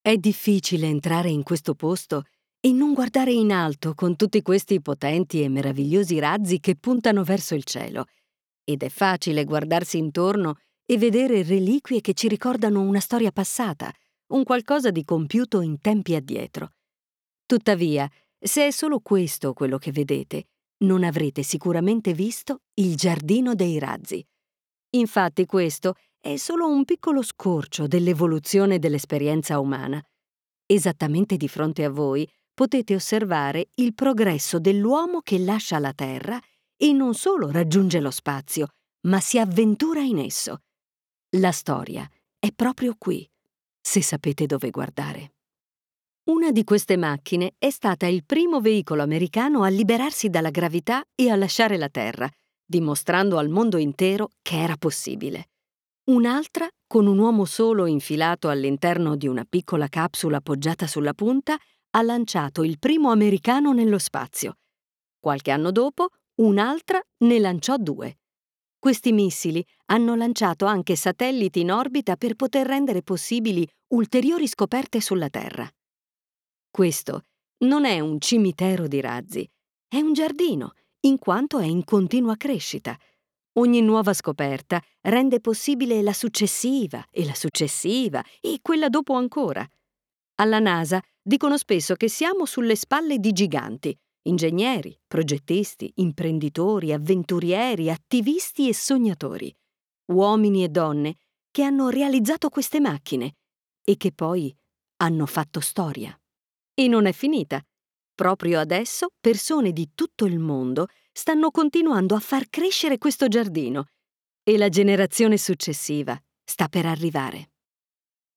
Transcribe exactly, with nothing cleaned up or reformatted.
È difficile entrare in questo posto e non guardare in alto con tutti questi potenti e meravigliosi razzi che puntano verso il cielo. Ed è facile guardarsi intorno e vedere reliquie che ci ricordano una storia passata, un qualcosa di compiuto in tempi addietro. Tuttavia, se è solo questo quello che vedete, non avrete sicuramente visto il Giardino dei Razzi. Infatti questo è solo un piccolo scorcio dell'evoluzione dell'esperienza umana. Esattamente di fronte a voi potete osservare il progresso dell'uomo che lascia la Terra e non solo raggiunge lo spazio, ma si avventura in esso. La storia è proprio qui, se sapete dove guardare. Una di queste macchine è stata il primo veicolo americano a liberarsi dalla gravità e a lasciare la Terra, dimostrando al mondo intero che era possibile. Un'altra, con un uomo solo infilato all'interno di una piccola capsula appoggiata sulla punta, ha lanciato il primo americano nello spazio. Qualche anno dopo, un'altra ne lanciò due. Questi missili hanno lanciato anche satelliti in orbita per poter rendere possibili ulteriori scoperte sulla Terra. Questo non è un cimitero di razzi, è un giardino, in quanto è in continua crescita. Ogni nuova scoperta rende possibile la successiva e la successiva e quella dopo ancora. Alla NASA dicono spesso che siamo sulle spalle di giganti, ingegneri, progettisti, imprenditori, avventurieri, attivisti e sognatori, uomini e donne che hanno realizzato queste macchine e che poi hanno fatto storia. E non è finita. Proprio adesso persone di tutto il mondo stanno continuando a far crescere questo giardino e la generazione successiva sta per arrivare.